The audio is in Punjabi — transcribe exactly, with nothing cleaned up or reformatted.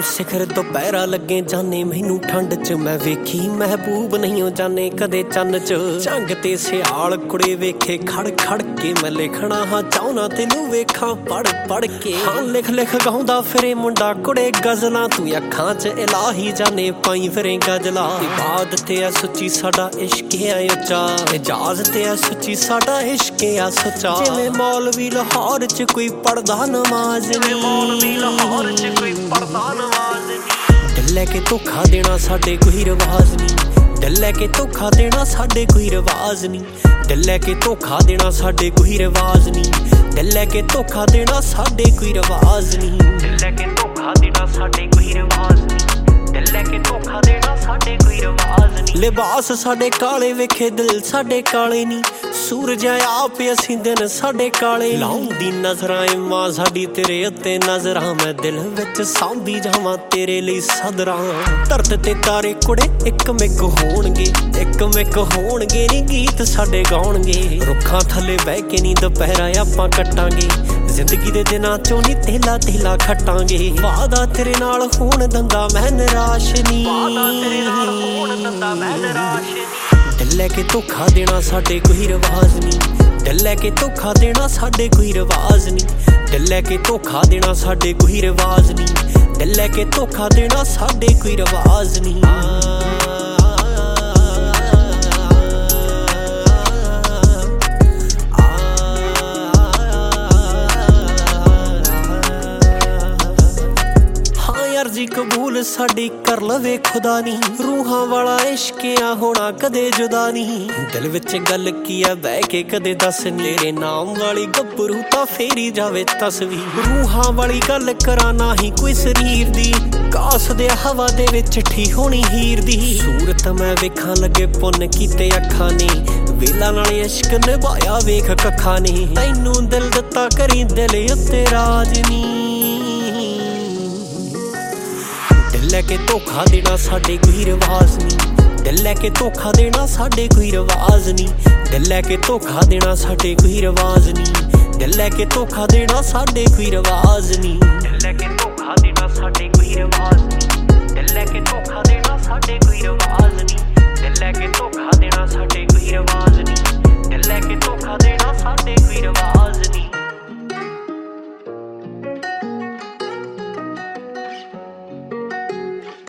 ਸਿਖਰ ਦੁਪਹਿਰਾ ਲੱਗੇ ਜਾਨੇ ਮੈਨੂੰ ਠੰਡ ਚ ਮੈਂ ਵੇਖੀ ਮਹਿਬੂਬ ਨਹੀਂ ਜਾਣੇ ਕਦੇ ਚੰਨ ਚ ਝੰਗ ਤੇ ਸਿਆਲ ਕੁੜੇ ਵੇਖੇ ਖੜ ਖੜ ਕੇ ਮੈਂ ਲਿਖਣਾ ਹਾਂ ਚਾਹੁੰਨਾ ਤੈਨੂੰ ਵੇਖਾਂ ਪੜ ਪੜ ਕੇ ਹਾਂ ਲਿਖ ਲਿਖ ਗਾਉਂਦਾ ਫਿਰੇ ਮੁੰਡਾ ਕੁੜੇ ਗਜ਼ਲਾਂ ਤੂੰ ਅੱਖਾਂ ਚ ਇਲਾਹੀ ਜਾਨੇ ਪਾਈ ਫਿਰੇ ਗਜ਼ਲਾਂ ਇਬਾਦਤ ਐ ਸੱਚੀ ਸਾਡਾ ਇਸ਼ਕ ਐ ਉੱਚਾ ਇਜਾਜ਼ਤ ਐ ਸੱਚੀ ਸਾਡਾ ਇਸ਼ਕ ਐ ਸੱਚਾ ਜਿਵੇਂ ਮੌਲਵੀ ਲਾਹੌਰ ਚ ਕੋਈ ਪੜਦਾ ਨਮਾਜ਼ ਜਿਵੇਂ ਮੌਲਵੀ ਲਾਹੌਰ ਚ ਕੋਈ ਪੜਦਾ ਨਮਾਜ਼ ਨੀ ਦਿਲ ਲੈ ਕੇ ਧੋਖਾ ਦੇਣਾ ਸਾਡੇ ਕੋਈ ਰਿਵਾਜ਼ ਨਹੀਂ ਦਿਲ ਲੈ ਕੇ ਧੋਖਾ ਦੇਣਾ ਸਾਡੇ ਕੋਈ ਰਿਵਾਜ਼ ਨਹੀਂ ਦਿਲ ਲੈ ਕੇ ਧੋਖਾ ਦੇਣਾ ਸਾਡੇ ਕੋਈ ਰਿਵਾਜ਼ ਨਹੀਂ ਦਿਲ ਲੈ ਕੇ ਧੋਖਾ ਦੇਣਾ ਸਾਡੇ ਕੋਈ ਰਿਵਾਜ਼ ਨਹੀਂ ਦਿਲ ਲੈ ਕੇ ਧੋਖਾ ਦੇਣਾ ਸਾਡੇ ਕੋਈ ਰਿਵਾਜ਼ ਨਹੀਂ ਦਿਲ ਲੈ ਕੇ ਧੋਖਾ ਦੇਣਾ ਸਾਡੇ ਕੋਈ ਰਿਵਾਜ਼ ਨਹੀਂ ਲਿਬਾਸ ਸਾਡੇ ਕਾਲੇ ਵੇਖੇ ਦਿਲ ਸਾਡੇ ਕਾਲੇ ਨਹੀਂ ਸੂਰਜ ਆਪ ਅਸੀਂ ਦਿਨ ਸਾਡੇ ਕਾਲੇ ਲਾਉਂਦੀ ਨਜ਼ਰਾਂ ਏ ਮਾਂ ਸਾਡੀ ਤੇਰੇ ਉੱਤੇ ਨਜ਼ਰਾਂ ਮੈਂ ਦਿਲ ਵਿੱਚ ਸਾਂਭੀ ਜਾਵਾਂ ਤੇਰੇ ਲਈ ਸਦਰਾਂ ਧਰਤ ਤੇ ਤਾਰੇ ਕੁੜੇ ਇੱਕ ਮਿਕ ਹੋਣਗੇ ਇੱਕ ਮਿਕ ਹੋਣਗੇ ਨੀ ਗੀਤ ਸਾਡੇ ਗਾਉਣਗੇ ਰੁੱਖਾਂ ਥੱਲੇ ਬਹਿ ਕੇ ਨੀ ਦੁਪਹਿਰਾ ਆਪਾਂ ਕੱਟਾਂਗੇ ਜ਼ਿੰਦਗੀ ਦੇ ਦਿਨਾਂ ਚੋਂ ਨੀ ਤੇਲਾ ਤੇਲਾ ਖੱਟਾਂਗੇ ਵਾਦਾ ਤੇਰੇ ਨਾਲ ਹੋਣ ਦੰਦਾ ਮੈਂ ਨਿਰਾਸ਼ ਨੀ ਵਾਦਾ ਤੇਰੇ ਨਾਲ ਹੋਣ ਦੰਦਾ ਮੈਂ ਨਿਰਾਸ਼ ਨੀ ਦਿਲ ਲੈ ਕੇ ਧੋਖਾ ਦੇਣਾ ਸਾਡੇ ਕੋਈ ਰਿਵਾਜ਼ ਨਹੀਂ ਦਿਲ ਲੈ ਕੇ ਧੋਖਾ ਦੇਣਾ ਸਾਡੇ ਕੋਈ ਰਿਵਾਜ਼ ਨਹੀਂ ਦਿਲ ਲੈ ਕੇ ਧੋਖਾ ਦੇਣਾ ਸਾਡੇ ਕੋਈ ਰਿਵਾਜ਼ ਨਹੀਂ ਦਿਲ ਲੈ ਕੇ ਧੋਖਾ ਦੇਣਾ ਸਾਡੇ ਕੋਈ ਰਿਵਾਜ਼ ਨਹੀਂ ਅਰਜ਼ੀ ਕਬੂਲ ਸਾਡੀ ਕਰ ਲਵੇ ਖੁਦਾ ਨੀ ਰੂਹਾਂ ਵਾਲਾ ਇਸ਼ਕ ਆ ਹੋਣਾ ਕਦੇ ਜੁਦਾ ਨੀ ਦਿਲ ਵਿੱਚ ਗੱਲ ਕੀ ਆ ਬਹਿ ਕੇ ਕਦੇ ਦੱਸ ਤੇਰੇ ਨਾਮ ਵਾਲੀ ਗੱਭਰੂ ਤਾਂ ਫੇਰੀ ਜਾਵੇ ਤਸਵੀਰ ਰੂਹਾਂ ਵਾਲੀ ਗੱਲ ਕਰਾਂ ਨਾ ਹੀ ਕੋਈ ਸਰੀਰ ਦੀ ਕਾਸ ਦੇ ਹਵਾ ਦੇ ਵਿੱਚ ਠੀ ਹੋਣੀ ਹੀਰ ਦੀ ਸੂਰਤ ਮੈਂ ਵੇਖਾਂ ਲੱਗੇ ਪੁੰਨ ਕੀਤੇ ਅੱਖਾਂ ਨੇ ਵੇਲਾ ਨਾਲ ਇਸ਼ਕ ਨਿਭਾਇਆ ਵੇਖ ਕੱਖਾਂ ਨੇ ਤੈਨੂੰ ਦਿਲ ਦਿੱਤਾ ਕਰੀ ਦਿਲ ਉੱਤੇ ਰਾਜ ਨੀ ਦਿਲ ਲੈ ਕੇ ਧੋਖਾ ਦੇਣਾ ਸਾਡੇ ਕੋਈ ਰਿਵਾਜ਼ ਨਹੀਂ ਦਿਲ ਲੈ ਕੇ ਧੋਖਾ ਦੇਣਾ ਸਾਡੇ ਕੋਈ ਰਿਵਾਜ਼ ਨਹੀਂ ਦਿਲ ਲੈ ਕੇ ਧੋਖਾ ਦੇਣਾ ਸਾਡੇ ਕੋਈ ਰਿਵਾਜ਼ ਨਹੀਂ ਦਿਲ ਲੈ ਕੇ ਧੋਖਾ ਦੇਣਾ ਸਾਡੇ ਕੋਈ ਰਿਵਾਜ਼ ਨਹੀਂ ਦਿਲ ਲੈ ਕੇ ਧੋਖਾ ਦੇਣਾ ਸਾਡੇ ਕੋਈ ਰਿਵਾਜ਼ ਨਹੀਂ